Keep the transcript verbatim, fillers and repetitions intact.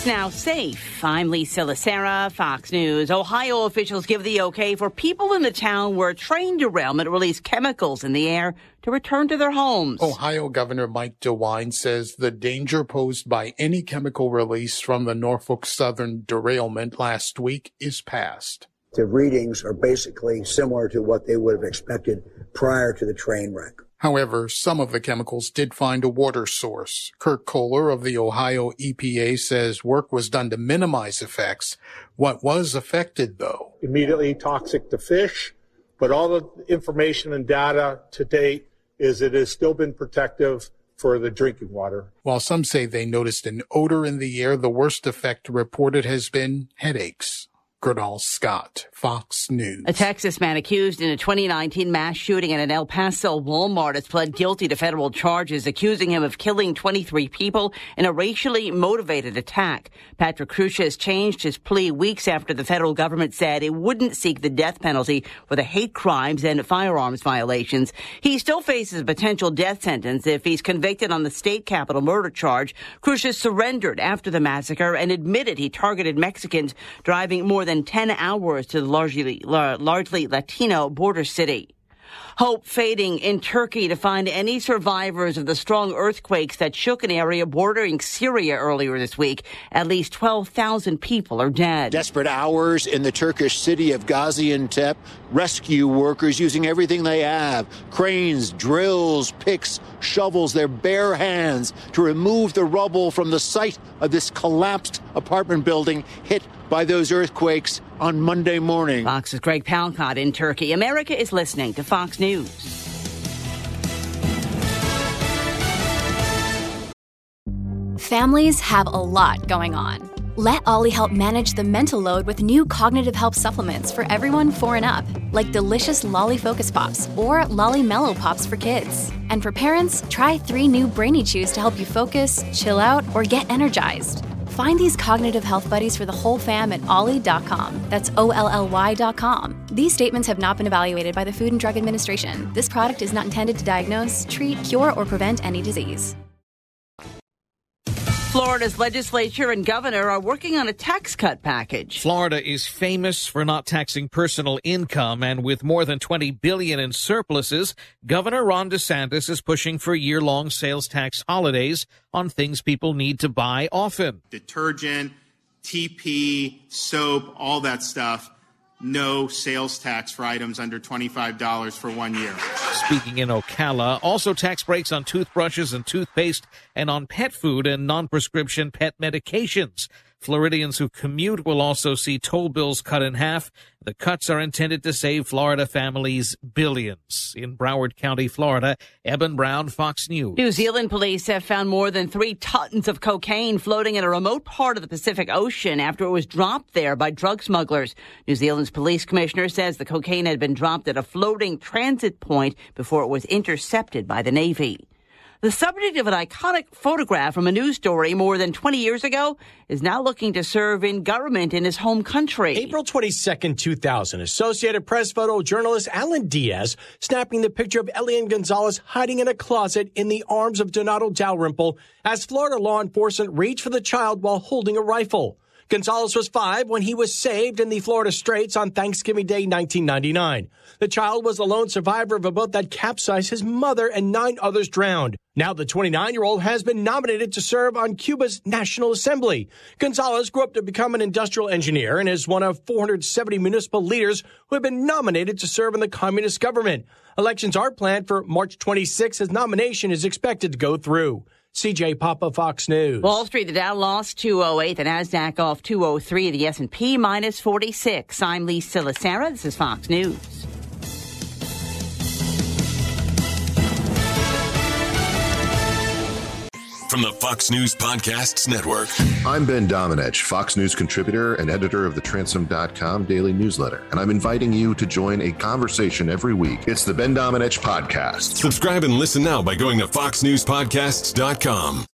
now safe. I'm Lisa Lacera, Fox News. Ohio officials give the okay for people in the town where a train derailment released chemicals in the air to return to their homes. Ohio Governor Mike DeWine says the danger posed by any chemical release from the Norfolk Southern derailment last week is past. The readings are basically similar to what they would have expected prior to the train wreck. However, some of the chemicals did find a water source. Kirk Kohler of the Ohio E P A says work was done to minimize effects. What was affected, though? Immediately toxic to fish, but all the information and data to date is it has still been protective for the drinking water. While some say they noticed an odor in the air, the worst effect reported has been headaches. Gerdal Scott, Fox News. A Texas man accused in a twenty nineteen mass shooting at an El Paso Walmart has pled guilty to federal charges accusing him of killing twenty-three people in a racially motivated attack. Patrick Cruces changed his plea weeks after the federal government said it wouldn't seek the death penalty for the hate crimes and firearms violations. He still faces a potential death sentence if he's convicted on the state capital murder charge. Cruces surrendered after the massacre and admitted he targeted Mexicans driving more than than ten hours to the largely, largely Latino border city. Hope fading in Turkey to find any survivors of the strong earthquakes that shook an area bordering Syria earlier this week. At least twelve thousand people are dead. Desperate hours in the Turkish city of Gaziantep. Rescue workers using everything they have. Cranes, drills, picks, shovels, their bare hands to remove the rubble from the site of this collapsed apartment building hit by those earthquakes on Monday morning. Fox's Greg Palcott in Turkey. America is listening to Fox News. Families have a lot going on. Let Ollie help manage the mental load with new cognitive help supplements for everyone four and up, like delicious Lolly Focus Pops or Lolly Mellow Pops for kids. And for parents, try three new Brainy Chews to help you focus, chill out, or get energized. Find these cognitive health buddies for the whole fam at ollie dot com. That's O L L Y dot com. These statements have not been evaluated by the Food and Drug Administration. This product is not intended to diagnose, treat, cure, or prevent any disease. Florida's legislature and governor are working on a tax cut package. Florida is famous for not taxing personal income, and with more than twenty billion dollars in surpluses, Governor Ron DeSantis is pushing for year-long sales tax holidays on things people need to buy often. Detergent, T P, soap, all that stuff. No sales tax for items under twenty-five dollars for one year. Speaking in Ocala, also tax breaks on toothbrushes and toothpaste and on pet food and non-prescription pet medications. Floridians who commute will also see toll bills cut in half. The cuts are intended to save Florida families billions. In Broward County, Florida, Eben Brown, Fox News. New Zealand police have found more than three tons of cocaine floating in a remote part of the Pacific Ocean after it was dropped there by drug smugglers. New Zealand's police commissioner says the cocaine had been dropped at a floating transit point before it was intercepted by the Navy. The subject of an iconic photograph from a news story more than twenty years ago is now looking to serve in government in his home country. April twenty-second, two thousand, Associated Press photojournalist Alan Diaz snapping the picture of Elian Gonzalez hiding in a closet in the arms of Donato Dalrymple as Florida law enforcement reached for the child while holding a rifle. Gonzalez was five when he was saved in the Florida Straits on Thanksgiving Day, nineteen ninety-nine. The child was the lone survivor of a boat that capsized. His mother and nine others drowned. Now the twenty-nine-year-old has been nominated to serve on Cuba's National Assembly. Gonzalez grew up to become an industrial engineer and is one of four hundred seventy municipal leaders who have been nominated to serve in the communist government. Elections are planned for March twenty-sixth. His nomination is expected to go through. C J Papa, Fox News. Wall Street, the Dow lost two oh eight, the Nasdaq off two oh three, the S and P minus forty-six. I'm Lisa Lacera. This is Fox News. From the Fox News Podcasts Network. I'm Ben Domenech, Fox News contributor and editor of the Transom dot com daily newsletter, and I'm inviting you to join a conversation every week. It's the Ben Domenech Podcast. Subscribe and listen now by going to fox news podcasts dot com.